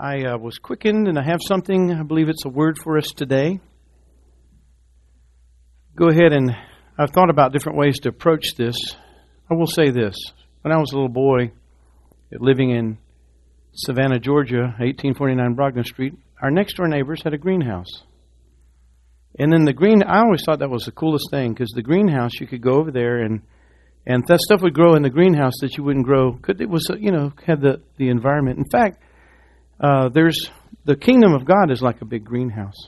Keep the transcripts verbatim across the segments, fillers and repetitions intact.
I uh, was quickened, and I have something. I believe it's a word for us today. Go ahead, and I've thought about different ways to approach this. I will say this. When I was a little boy living in Savannah, Georgia, eighteen forty-nine Brogdon Street, our next-door neighbors had a greenhouse. And then the green, I always thought that was the coolest thing, because the greenhouse, you could go over there, and and that stuff would grow in the greenhouse that you wouldn't grow. It was, you know, had the, the environment. In fact, Uh, there's the kingdom of God is like a big greenhouse.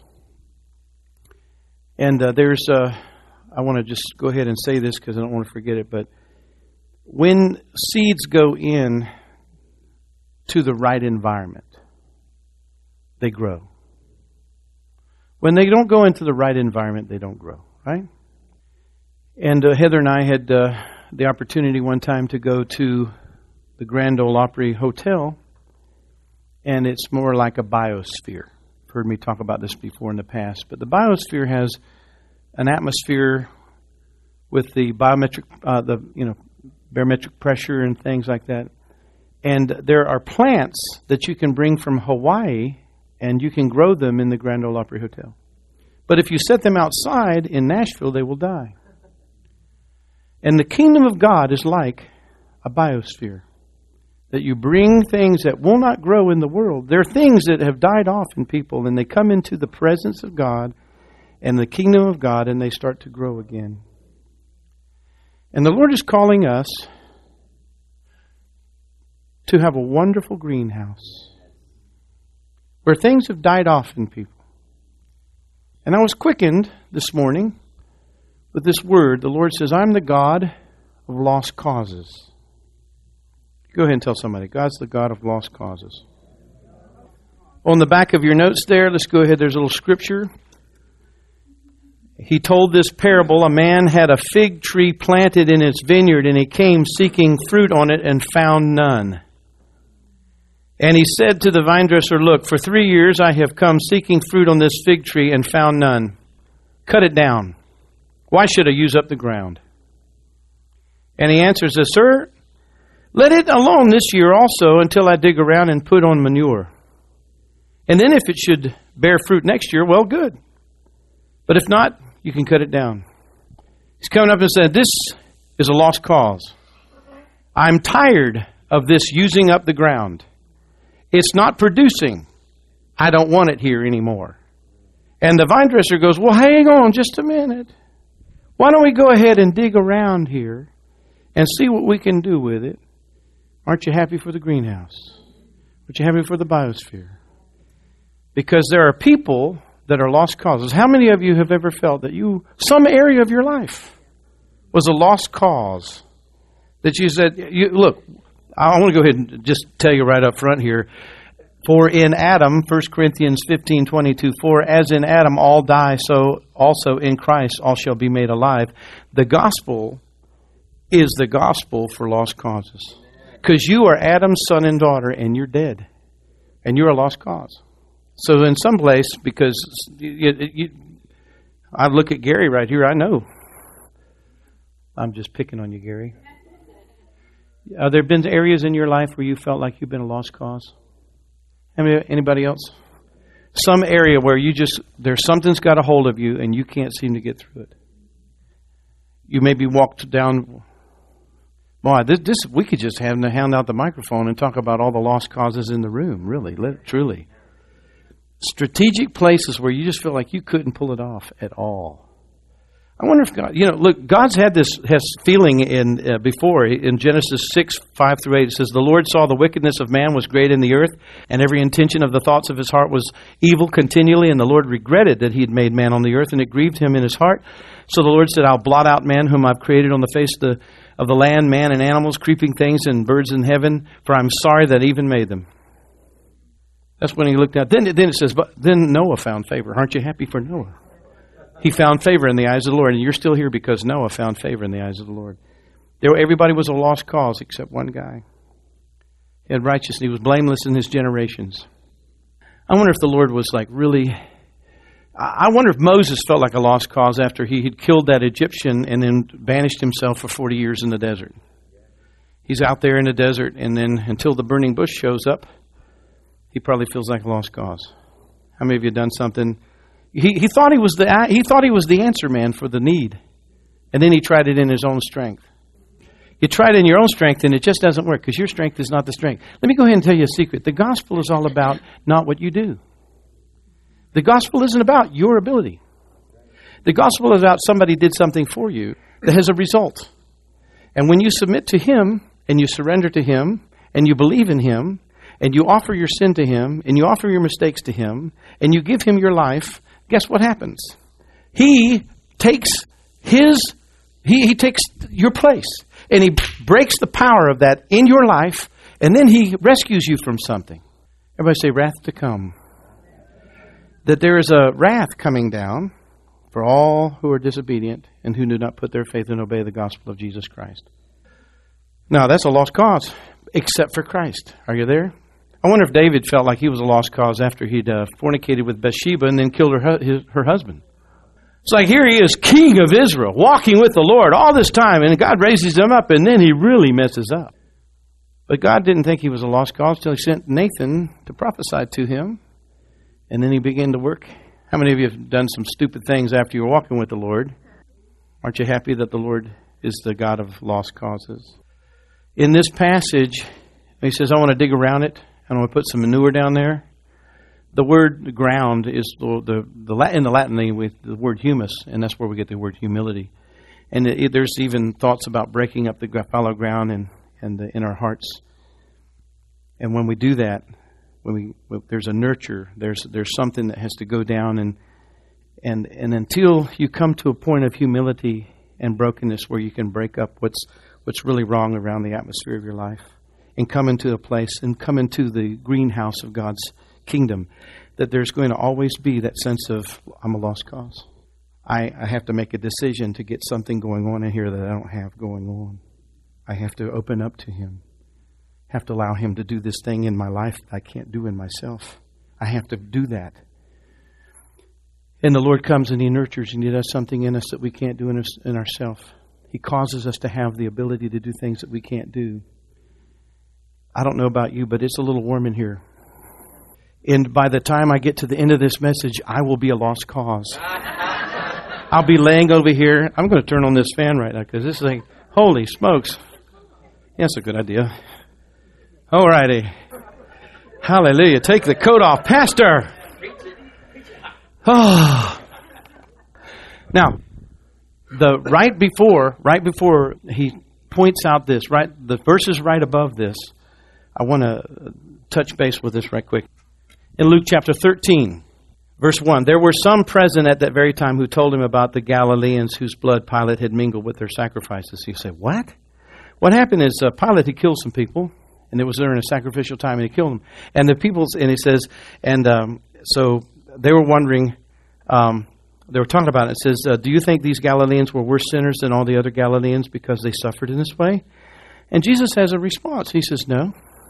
And uh, there's, uh, I want to just go ahead and say this because I don't want to forget it, but when seeds go in to the right environment, they grow. When they don't go into the right environment, they don't grow, right? And uh, Heather and I had uh, the opportunity one time to go to the Grand Ole Opry Hotel. And it's more like a biosphere. You've heard me talk about this before in the past. But the biosphere has an atmosphere with the biometric, uh, the you know, barometric pressure and things like that. And there are plants that you can bring from Hawaii, and you can grow them in the Grand Ole Opry Hotel. But if you set them outside in Nashville, they will die. And the kingdom of God is like a biosphere. That you bring things that will not grow in the world. There are things that have died off in people, and they come into the presence of God and the kingdom of God, and they start to grow again. And the Lord is calling us to have a wonderful greenhouse where things have died off in people. And I was quickened this morning with this word. The Lord says, I'm the God of lost causes. Go ahead and tell somebody, God's the God of lost causes. On the back of your notes there, let's go ahead. There's a little scripture. He told this parable. A man had a fig tree planted in his vineyard, and he came seeking fruit on it and found none. And he said to the vine dresser, look, for three years I have come seeking fruit on this fig tree and found none. Cut it down. Why should I use up the ground? And he answers, sir, let it alone this year also until I dig around and put on manure. And then if it should bear fruit next year, well, good. But if not, you can cut it down. He's coming up and said, this is a lost cause. I'm tired of this using up the ground. It's not producing. I don't want it here anymore. And the vine dresser goes, well, hang on just a minute. Why don't we go ahead and dig around here and see what we can do with it? Aren't you happy for the greenhouse? Aren't you happy for the biosphere? Because there are people that are lost causes. How many of you have ever felt that you, some area of your life was a lost cause? That you said, you, look, I want to go ahead and just tell you right up front here. For in Adam, First Corinthians fifteen twenty-two, for as in Adam all die, so also in Christ all shall be made alive. The gospel is the gospel for lost causes. Because you are Adam's son and daughter, and you're dead. And you're a lost cause. So in some place, because you, you, I look at Gary right here, I know. I'm just picking on you, Gary. Have there been areas in your life where you felt like you've been a lost cause? Anybody else? Some area where you just, there's something's got a hold of you, and you can't seem to get through it. You maybe walked down... Boy, this, this we could just have to hand out the microphone and talk about all the lost causes in the room, really, truly. Strategic places where you just feel like you couldn't pull it off at all. I wonder if God, you know, look, God's had this has feeling in uh, before. In Genesis six, five through eight, it says, the Lord saw the wickedness of man was great in the earth, and every intention of the thoughts of his heart was evil continually, and the Lord regretted that he had made man on the earth, and it grieved him in his heart. So the Lord said, I'll blot out man whom I've created on the face of the of the land, man and animals, creeping things and birds in heaven, for I'm sorry that I even made them. That's when he looked out. Then, then it says, but then Noah found favor. Aren't you happy for Noah? He found favor in the eyes of the Lord, and you're still here because Noah found favor in the eyes of the Lord. There, everybody was a lost cause except one guy. He had righteousness. He was blameless in his generations. I wonder if the Lord was like really... I wonder if Moses felt like a lost cause after he had killed that Egyptian and then banished himself for forty years in the desert. He's out there in the desert, and then until the burning bush shows up, he probably feels like a lost cause. How many of you have done something? He, he thought he was the he thought he was the answer man for the need. And then he tried it in his own strength. You try it in your own strength and it just doesn't work because your strength is not the strength. Let me go ahead and tell you a secret. The gospel is all about not what you do. The gospel isn't about your ability. The gospel is about somebody did something for you that has a result. And when you submit to Him and you surrender to Him and you believe in Him and you offer your sin to Him and you offer your mistakes to Him and you give Him your life, guess what happens? He takes His, He, he takes your place and He breaks the power of that in your life and then He rescues you from something. Everybody say, wrath to come. That there is a wrath coming down for all who are disobedient and who do not put their faith and obey the gospel of Jesus Christ. Now, that's a lost cause, except for Christ. Are you there? I wonder if David felt like he was a lost cause after he'd uh, fornicated with Bathsheba and then killed her, his, her husband. It's like here he is, king of Israel, walking with the Lord all this time, and God raises him up, and then he really messes up. But God didn't think he was a lost cause until He sent Nathan to prophesy to him, and then he began to work. How many of you have done some stupid things after you were walking with the Lord? Aren't you happy that the Lord is the God of lost causes? In this passage, He says, I want to dig around it. I want to put some manure down there. The word ground is the, the, the in the Latin with the word humus, and that's where we get the word humility. And it, it, there's even thoughts about breaking up the fallow ground and, and the, in our hearts. And when we do that, when we when there's a nurture, there's there's something that has to go down, and and and until you come to a point of humility and brokenness where you can break up what's what's really wrong around the atmosphere of your life, and come into a place and come into the greenhouse of God's kingdom, that there's going to always be that sense of, I'm a lost cause. I, I have to make a decision to get something going on in here that I don't have going on. I have to open up to Him. I have to allow Him to do this thing in my life that I can't do in myself. I have to do that. And the Lord comes and He nurtures and He does something in us that we can't do in, us, in ourselves. He causes us to have the ability to do things that we can't do. I don't know about you, but it's a little warm in here. And by the time I get to the end of this message, I will be a lost cause. I'll be laying over here. I'm going to turn on this fan right now because this is like, holy smokes. Yeah, that's a good idea. All righty. Hallelujah. Take the coat off, Pastor. Oh. Now, the right before, right before he points out this, right, the verses right above this, I want to touch base with this right quick. In Luke chapter thirteen, verse one, there were some present at that very time who told him about the Galileans whose blood Pilate had mingled with their sacrifices. You say, what? What happened is uh, Pilate had killed some people, and it was during a sacrificial time, and he killed them. And the people, and he says, and um, so they were wondering, um, they were talking about it. It says, uh, do you think these Galileans were worse sinners than all the other Galileans because they suffered in this way? And Jesus has a response. He says, no.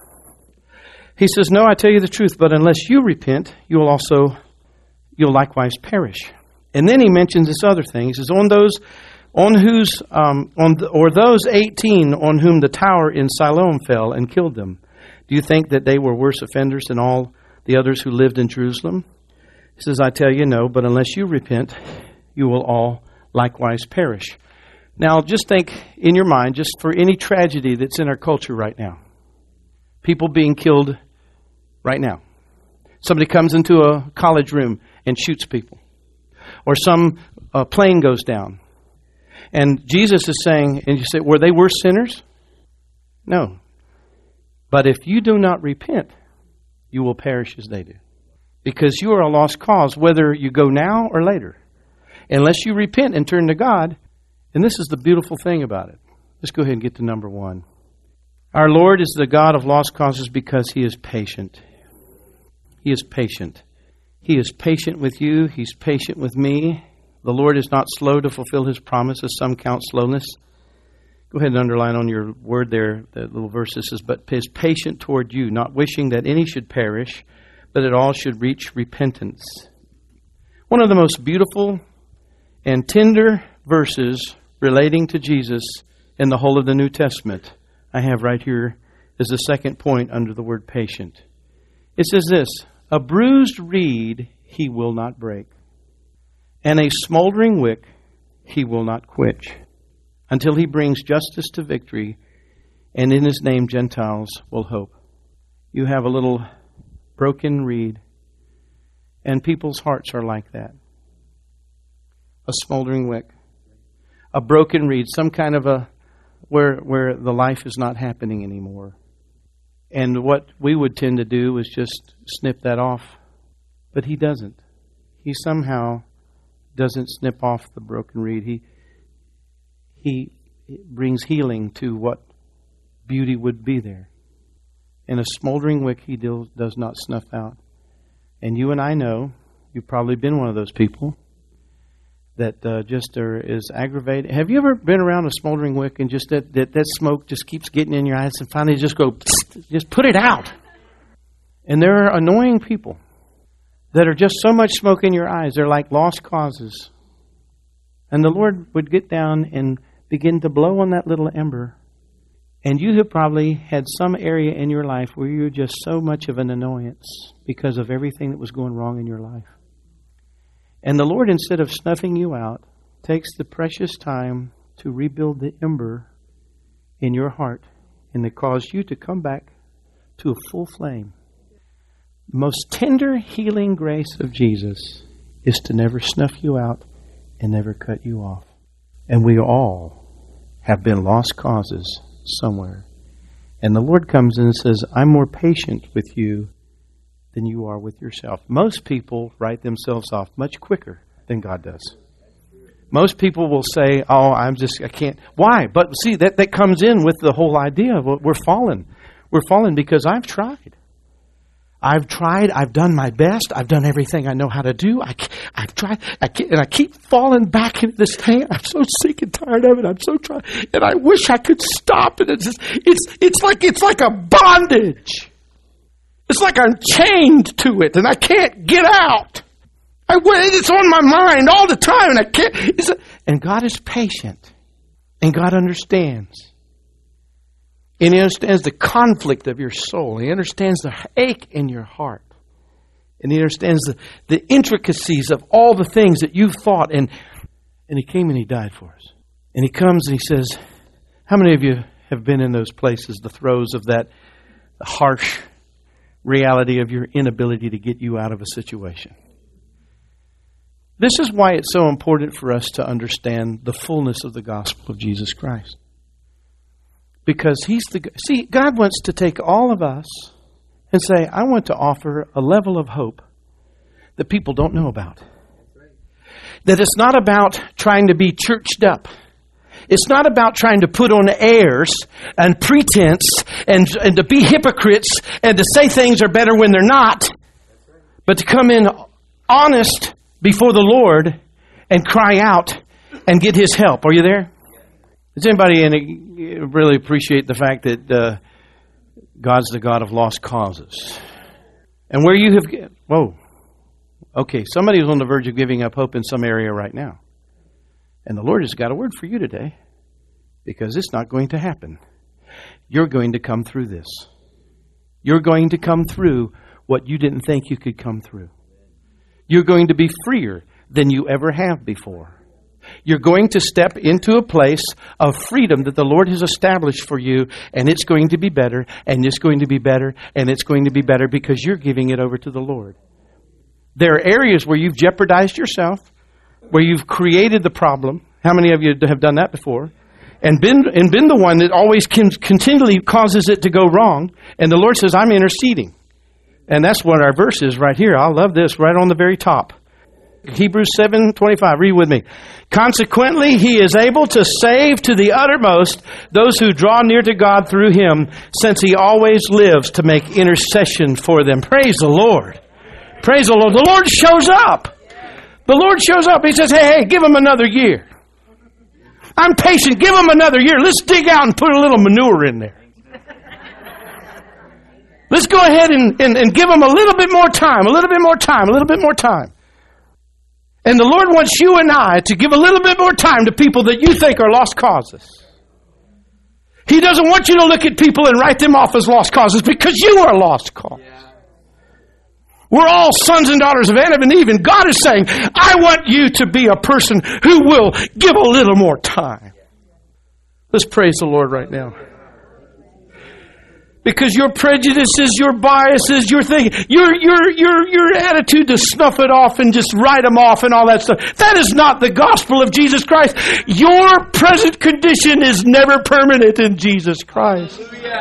He says, no, I tell you the truth, but unless you repent, you will also, you'll likewise perish. And then he mentions this other thing. He says, on those, on whose, um, on the, or those eighteen on whom the tower in Siloam fell and killed them, do you think that they were worse offenders than all the others who lived in Jerusalem? He says, I tell you no, but unless you repent, you will all likewise perish. Now, just think in your mind, just for any tragedy that's in our culture right now. People being killed right now. Somebody comes into a college room and shoots people. Or some uh, plane goes down. And Jesus is saying, and you say, were they worse sinners? No. But if you do not repent, you will perish as they do. Because you are a lost cause, whether you go now or later. Unless you repent and turn to God. And this is the beautiful thing about it. Let's go ahead and get to number one. Our Lord is the God of lost causes because He is patient. He is patient. He is patient with you. He's patient with me. The Lord is not slow to fulfill His promise, as some count slowness. Go ahead and underline on your word there, that little verse that says, but is patient toward you, not wishing that any should perish, but that all should reach repentance. One of the most beautiful and tender verses relating to Jesus in the whole of the New Testament I have right here is the second point under the word patient. It says this, a bruised reed he will not break, and a smoldering wick he will not quench, until he brings justice to victory, and in his name Gentiles will hope. You have a little broken reed, and people's hearts are like that. A smoldering wick, a broken reed, some kind of a, where where the life is not happening anymore. And what we would tend to do is just snip that off. But he doesn't. He somehow doesn't snip off the broken reed. He he brings healing to what beauty would be there. And a smoldering wick he does not snuff out. And you and I know, you've probably been one of those people that uh, just are, is aggravated. Have you ever been around a smoldering wick and just that, that, that smoke just keeps getting in your eyes and finally just go, just put it out? And there are annoying people that are just so much smoke in your eyes. They're like lost causes. And the Lord would get down and begin to blow on that little ember. And you have probably had some area in your life where you're just so much of an annoyance because of everything that was going wrong in your life. And the Lord, instead of snuffing you out, takes the precious time to rebuild the ember in your heart and to cause you to come back to a full flame. The most tender healing grace of Jesus is to never snuff you out and never cut you off. And we all have been lost causes somewhere. And the Lord comes in and says, I'm more patient with you than you are with yourself. Most people write themselves off much quicker than God does. Most people will say, oh, I'm just, I can't. Why? But see, that, that comes in with the whole idea of we're fallen. We're fallen because I've tried. I've tried. I've done my best. I've done everything I know how to do. I, I've tried. I and I keep falling back into this thing. I'm so sick and tired of it. I'm so tired. And I wish I could stop it. It's just, it's, it's like, it's like a bondage. It's like I'm chained to it and I can't get out. I, it's on my mind all the time and I can't. It's a, and God is patient. And God understands. And He understands the conflict of your soul. He understands the ache in your heart. And He understands the, the intricacies of all the things that you've thought. And, and He came and He died for us. And He comes and He says, how many of you have been in those places, the throes of that harsh reality of your inability to get you out of a situation? This is why it's so important for us to understand the fullness of the gospel of Jesus Christ. Because He's the... See, God wants to take all of us and say, I want to offer a level of hope that people don't know about. That it's not about trying to be churched up. It's not about trying to put on airs and pretense and, and to be hypocrites and to say things are better when they're not, but to come in honest before the Lord and cry out and get His help. Are you there? Does anybody in really appreciate the fact that uh, God's the God of lost causes? And where you have... Whoa. Okay, somebody's on the verge of giving up hope in some area right now. And the Lord has got a word for you today, because it's not going to happen. You're going to come through this. You're going to come through what you didn't think you could come through. You're going to be freer than you ever have before. You're going to step into a place of freedom that the Lord has established for you, and it's going to be better, and it's going to be better, and it's going to be better because you're giving it over to the Lord. There are areas where you've jeopardized yourself, where you've created the problem. How many of you have done that before? And been and been the one that always can, continually causes it to go wrong. And the Lord says, I'm interceding. And that's what our verse is right here. I love this, right on the very top. Hebrews seven twenty-five, read with me. Consequently, He is able to save to the uttermost those who draw near to God through Him, since He always lives to make intercession for them. Praise the Lord. Praise the Lord. The Lord shows up. The Lord shows up. He says, hey, hey, give them another year. I'm patient. Give them another year. Let's dig out and put a little manure in there. Let's go ahead and, and, and give them a little bit more time, a little bit more time, a little bit more time. And the Lord wants you and I to give a little bit more time to people that you think are lost causes. He doesn't want you to look at people and write them off as lost causes, because you are a lost cause. We're all sons and daughters of Adam and Eve, and God is saying, I want you to be a person who will give a little more time. Let's praise the Lord right now. Because your prejudices, your biases, your thing, your your your your attitude to snuff it off and just write them off and all that stuff, that is not the gospel of Jesus Christ. Your present condition is never permanent in Jesus Christ.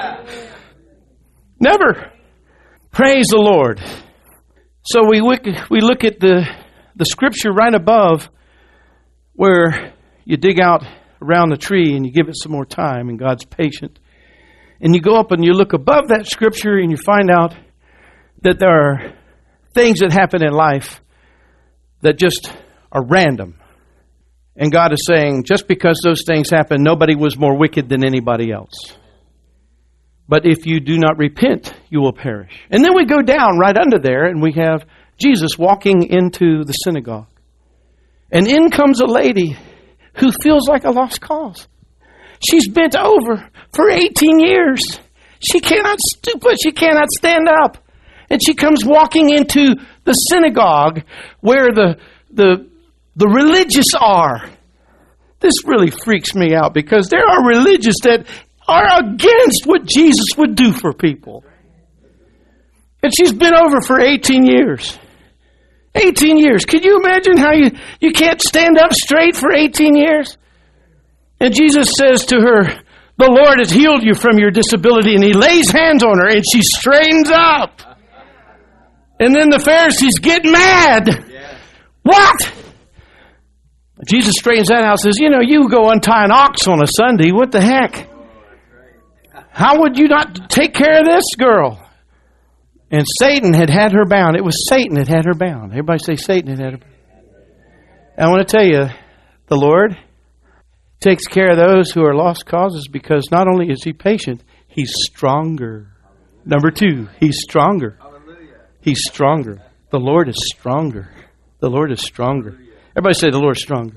Never. Praise the Lord. So we look, we look at the the scripture right above where you dig out around the tree and you give it some more time and God's patient. And you go up and you look above that scripture and you find out that there are things that happen in life that just are random. And God is saying, just because those things happen, nobody was more wicked than anybody else. But if you do not repent, you will perish. And then we go down right under there and we have Jesus walking into the synagogue. And in comes a lady who feels like a lost cause. She's bent over for eighteen years. She cannot stoop, she cannot stand up. And she comes walking into the synagogue where the, the, the religious are. This really freaks me out because there are religious that are against what Jesus would do for people. And she's been over for eighteen years. eighteen years. Can you imagine how you, you can't stand up straight for eighteen years? And Jesus says to her, the Lord has healed you from your disability. And He lays hands on her and she straightens up. And then the Pharisees get mad. Yeah. What? Jesus straightens that out and says, you know, you go untie an ox on a Sunday. What the heck? How would you not take care of this girl? And Satan had had her bound. It was Satan that had her bound. Everybody say Satan had had her bound. I want to tell you, the Lord takes care of those who are lost causes because not only is He patient, He's stronger. Number two, He's stronger. He's stronger. The Lord is stronger. The Lord is stronger. Everybody say the Lord is stronger.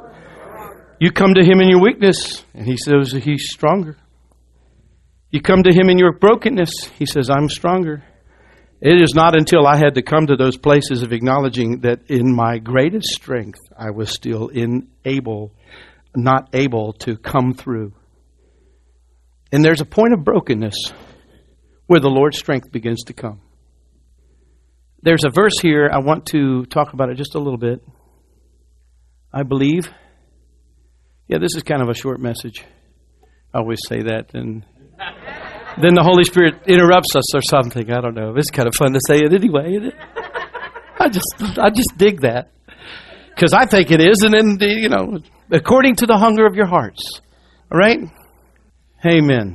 You come to Him in your weakness, and He says He's stronger. You come to Him in your brokenness, He says, I'm stronger. It is not until I had to come to those places of acknowledging that in my greatest strength, I was still unable not able to come through. And there's a point of brokenness where the Lord's strength begins to come. There's a verse here, I want to talk about it just a little bit. I believe. Yeah, this is kind of a short message. I always say that, and then the Holy Spirit interrupts us or something. I don't know. It's kind of fun to say it anyway, isn't it? I just, I just dig that. Because I think it is, and then, you know, according to the hunger of your hearts. All right? Amen.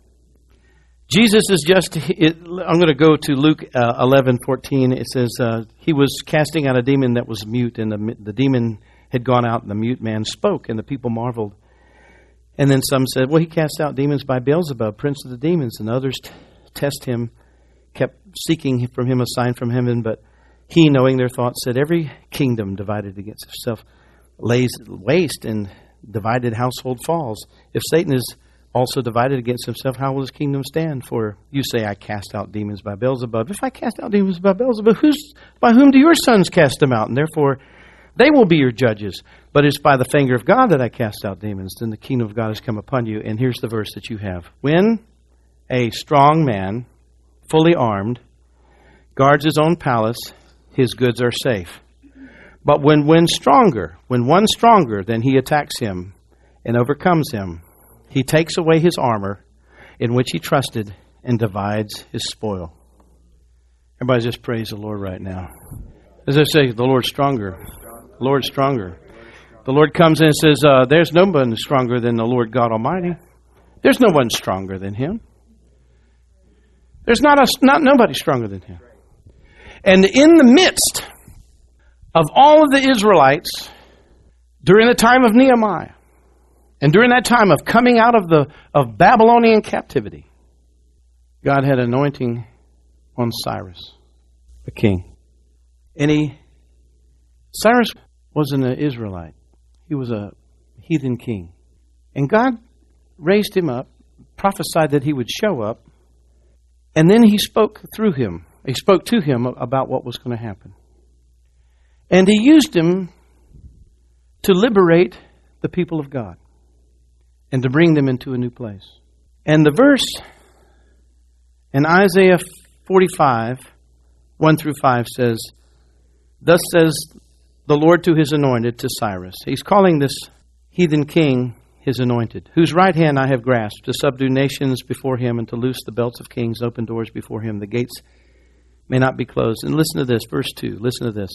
Jesus is just, it, I'm going to go to Luke uh, eleven fourteen. It says, uh, He was casting out a demon that was mute, and the, the demon had gone out, and the mute man spoke, and the people marveled. And then some said, well, He cast out demons by Beelzebub, prince of the demons. And others t- test Him, kept seeking from Him a sign from heaven, but He, knowing their thoughts, said, every kingdom divided against itself lays waste, and divided household falls. If Satan is also divided against himself, how will his kingdom stand? For you say, I cast out demons by Beelzebub. If I cast out demons by Beelzebub, who's, by whom do your sons cast them out? And therefore they will be your judges. But it's by the finger of God that I cast out demons. Then the kingdom of God has come upon you. And here's the verse that you have. When a strong man, fully armed, guards his own palace, his goods are safe. But when when stronger, when one stronger, then he attacks him and overcomes him. He takes away his armor in which he trusted and divides his spoil. Everybody just praise the Lord right now. As I say, the Lord's stronger. The Lord's stronger. The Lord comes in and says, uh, there's no one stronger than the Lord God Almighty. There's no one stronger than Him. There's not a, not nobody stronger than Him. And in the midst of all of the Israelites during the time of Nehemiah, and during that time of coming out of the of Babylonian captivity, God had anointing on Cyrus, the king. And he, Cyrus wasn't an Israelite. He was a heathen king. And God raised him up, prophesied that he would show up, and then He spoke through him He spoke to him about what was going to happen. And he used him to liberate the people of God and to bring them into a new place. And the verse in Isaiah forty-five, one through five says, "Thus says the Lord to his anointed, to Cyrus." He's calling this heathen king his anointed, "whose right hand I have grasped, to subdue nations before him and to loose the belts of kings, open doors before him. The gates may not be closed." And listen to this, verse two. Listen to this.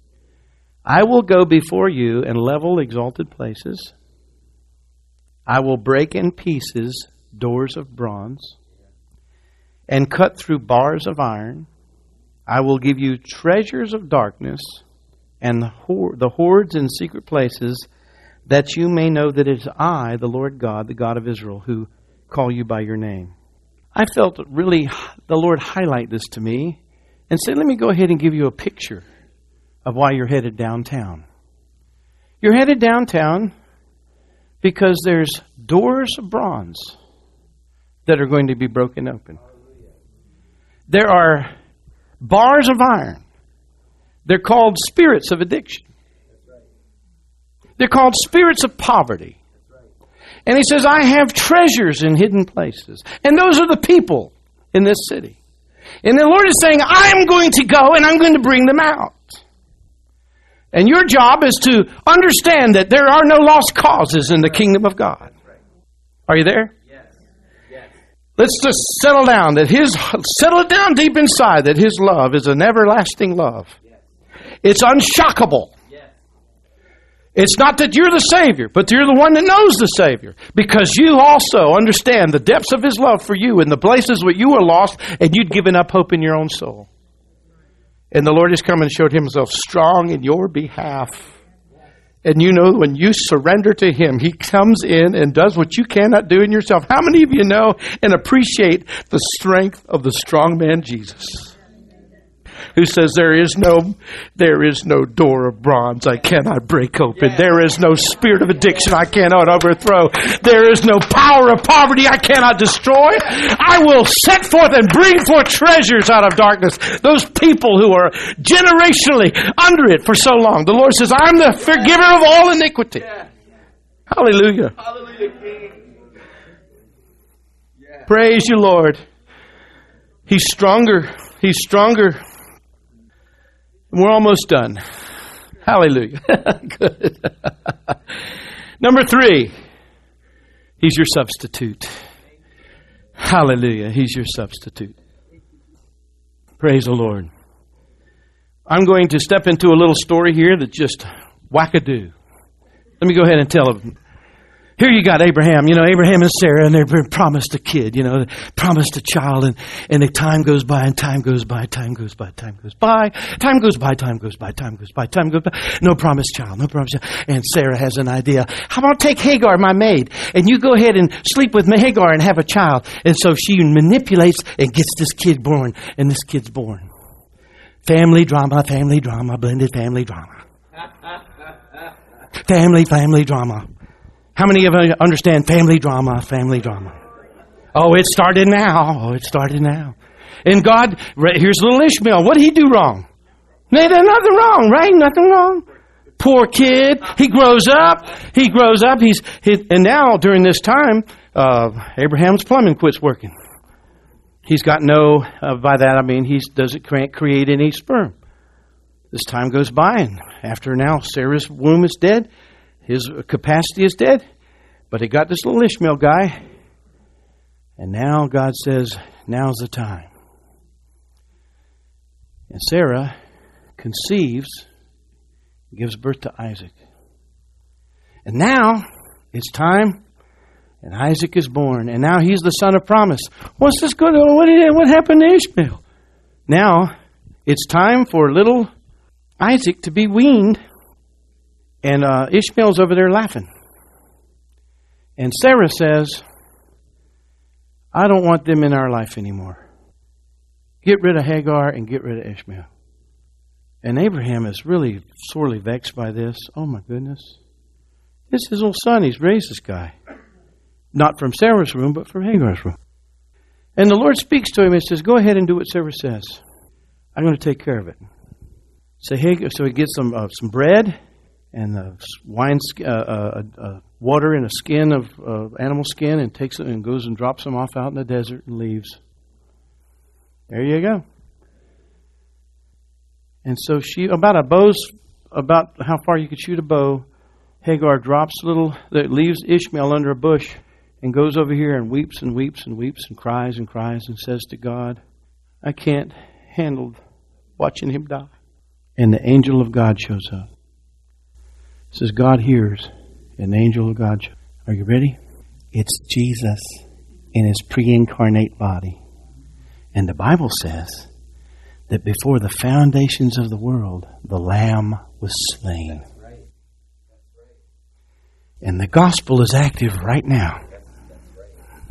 "I will go before you and level exalted places. I will break in pieces doors of bronze and cut through bars of iron. I will give you treasures of darkness and the hoards in secret places, that you may know that it is I, the Lord God, the God of Israel, who call you by your name." I felt really the Lord highlight this to me and say, let me go ahead and give you a picture of why you're headed downtown. You're headed downtown because there's doors of bronze that are going to be broken open. There are bars of iron. They're called spirits of addiction. They're called spirits of poverty. And he says, I have treasures in hidden places. And those are the people in this city. And the Lord is saying, I'm going to go and I'm going to bring them out. And your job is to understand that there are no lost causes in the kingdom of God. Are you there? Yes. Yes. Let's just settle down that His settle it down deep inside that His love is an everlasting love. Yes. It's unshockable. Yes. It's not that you're the Savior, but you're the one that knows the Savior, because you also understand the depths of His love for you in the places where you were lost and you'd given up hope in your own soul. And the Lord has come and showed Himself strong in your behalf. And you know, when you surrender to Him, He comes in and does what you cannot do in yourself. How many of you know and appreciate the strength of the strong man Jesus, who says, there is no there is no door of bronze I cannot break open. There is no spirit of addiction I cannot overthrow. There is no power of poverty I cannot destroy. I will set forth and bring forth treasures out of darkness. Those people who are generationally under it for so long. The Lord says, I'm the forgiver of all iniquity. Hallelujah. Hallelujah. Praise you, Lord. He's stronger. He's stronger. We're almost done. Hallelujah. Good. Number three, He's your substitute. Hallelujah. He's your substitute. Praise the Lord. I'm going to step into a little story here that's just wackadoo. Let me go ahead and tell them. Here you got Abraham, you know, Abraham and Sarah, and they've been promised a kid, you know, promised a child, and, and the time goes by, and time goes by, time goes by, time goes by, time goes by, time goes by, time goes by, time goes by, no promised child, no promised child. And Sarah has an idea. How about take Hagar, my maid, and you go ahead and sleep with Hagar and have a child. And so she manipulates and gets this kid born, and this kid's born. Family drama, family drama, blended family drama. Family, family drama. How many of you understand family drama, family drama? Oh, it started now. Oh, it started now. And God, here's little Ishmael. What did he do wrong? There's nothing wrong, right? Nothing wrong. Poor kid. He grows up. He grows up. He's he, and now during this time, uh, Abraham's plumbing quits working. He's got no. Uh, by that I mean he doesn't create any sperm. This time goes by, and after now Sarah's womb is dead. His capacity is dead, but he got this little Ishmael guy, and now God says, now's the time. And Sarah conceives, gives birth to Isaac. And now it's time, and Isaac is born, and now he's the son of promise. What's this going on? What, did, what happened to Ishmael? Now it's time for little Isaac to be weaned. And uh, Ishmael's over there laughing. And Sarah says, I don't want them in our life anymore. Get rid of Hagar and get rid of Ishmael. And Abraham is really sorely vexed by this. Oh my goodness. This is his little son. He's raised this guy. Not from Sarah's room, but from Hagar's room. And the Lord speaks to him and says, go ahead and do what Sarah says. I'm going to take care of it. So he, so he gets some uh, some bread and uh, wine, uh, uh, uh, water in a skin of uh, animal skin, and takes it and goes and drops them off out in the desert and leaves. There you go. And so she, about a bow's, about how far you could shoot a bow, Hagar drops little, leaves Ishmael under a bush and goes over here and weeps and weeps and weeps and cries and cries and says to God, I can't handle watching him die. And the angel of God shows up. It says God hears, and the angel of God shows up. Are you ready? It's Jesus in his pre-incarnate body. And the Bible says that before the foundations of the world, the Lamb was slain. That's right. That's right. And the gospel is active right now. That's, that's right.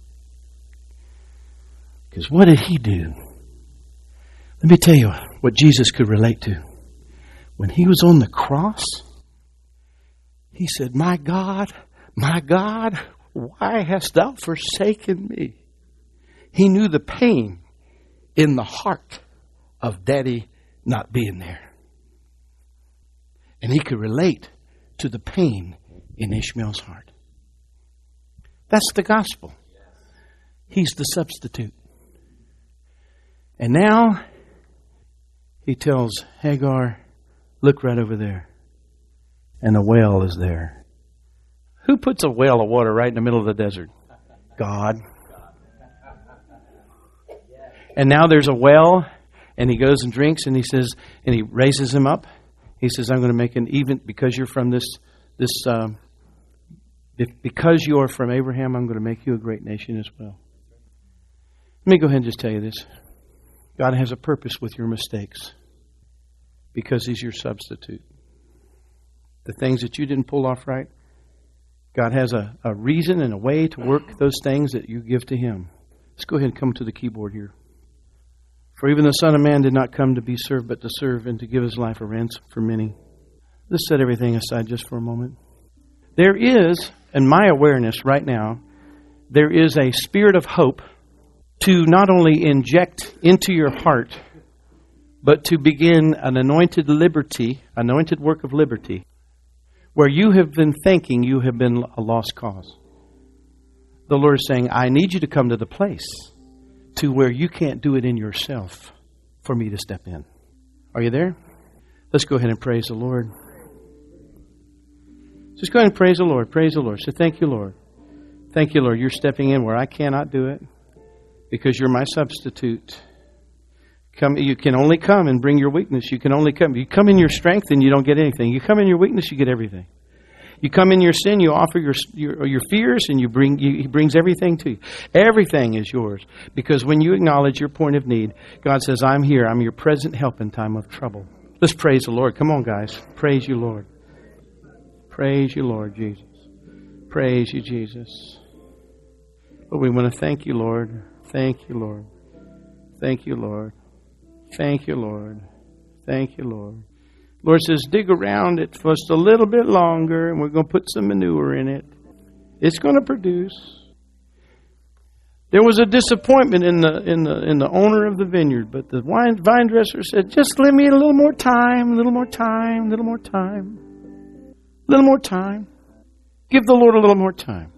Because what did he do? Let me tell you what Jesus could relate to. When he was on the cross, he said, my God, my God, why hast thou forsaken me? He knew the pain in the heart of Daddy not being there. And he could relate to the pain in Ishmael's heart. That's the gospel. He's the substitute. And now he tells Hagar, look right over there. And a well is there. Who puts a well of water right in the middle of the desert? God. And now there's a well, and he goes and drinks, and he says, and he raises him up. He says, I'm going to make an even, because you're from this, this, um, because you are from Abraham, I'm going to make you a great nation as well. Let me go ahead and just tell you this. God has a purpose with your mistakes because he's your substitute. The things that you didn't pull off right, God has a, a reason and a way to work those things that you give to him. Let's go ahead and come to the keyboard here. For even the Son of Man did not come to be served, but to serve and to give his life a ransom for many. Let's set everything aside just for a moment. There is, in my awareness right now, there is a spirit of hope to not only inject into your heart, but to begin an anointed liberty, anointed work of liberty, where you have been thinking you have been a lost cause. The Lord is saying, I need you to come to the place to where you can't do it in yourself for me to step in. Are you there? Let's go ahead and praise the Lord. Just go ahead and praise the Lord. Praise the Lord. Say, thank you, Lord. Thank you, Lord. You're stepping in where I cannot do it because you're my substitute. Come, you can only come and bring your weakness. You can only come. You come in your strength and you don't get anything. You come in your weakness, you get everything. You come in your sin, you offer your your, your fears, and you bring you, He brings everything to you. Everything is yours. Because when you acknowledge your point of need, God says, I'm here. I'm your present help in time of trouble. Let's praise the Lord. Come on, guys. Praise you, Lord. Praise you, Lord Jesus. Praise you, Jesus. But we want to thank you, Lord. Thank you, Lord. Thank you, Lord. Thank you, Lord. Thank you, Lord. Lord says, dig around it for just a little bit longer, and we're going to put some manure in it. It's going to produce. There was a disappointment in the in the in the owner of the vineyard, but the wine vine dresser said, just let me a little more time, a little more time, a little more time, a little more time. Give the Lord a little more time.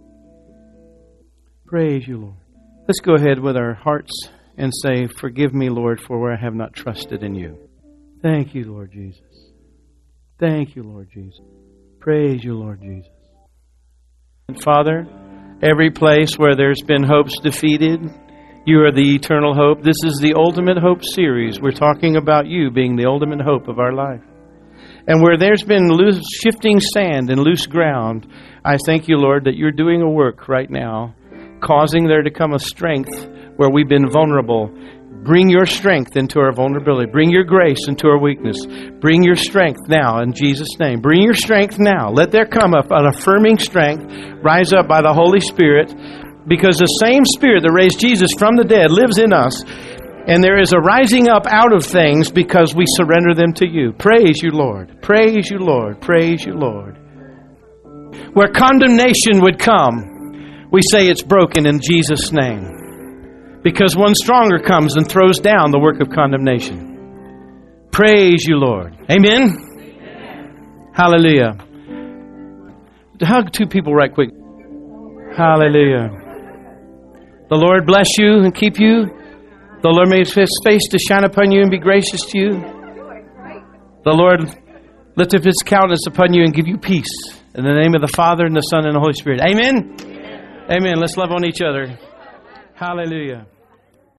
Praise you, Lord. Let's go ahead with our hearts and say, forgive me, Lord, for where I have not trusted in you. Thank you, Lord Jesus. Thank you, Lord Jesus. Praise you, Lord Jesus. And Father, every place where there's been hopes defeated, you are the eternal hope. This is the Ultimate Hope series. We're talking about you being the ultimate hope of our life. And where there's been loose, shifting sand and loose ground, I thank you, Lord, that you're doing a work right now, causing there to come a strength where we've been vulnerable. Bring your strength into our vulnerability. Bring your grace into our weakness. Bring your strength now in Jesus' name. Bring your strength now. Let there come up an affirming strength, rise up by the Holy Spirit, because the same Spirit that raised Jesus from the dead lives in us. And there is a rising up out of things because we surrender them to you. Praise you, Lord. Praise you, Lord. Praise you, Lord. Where condemnation would come, we say it's broken in Jesus' name. Because one stronger comes and throws down the work of condemnation. Praise you, Lord. Amen? Amen. Hallelujah. Hug two people right quick. Hallelujah. The Lord bless you and keep you. The Lord make His face to shine upon you and be gracious to you. The Lord lift up His countenance upon you and give you peace. In the name of the Father, and the Son, and the Holy Spirit. Amen? Amen. Amen. Let's love on each other. Hallelujah.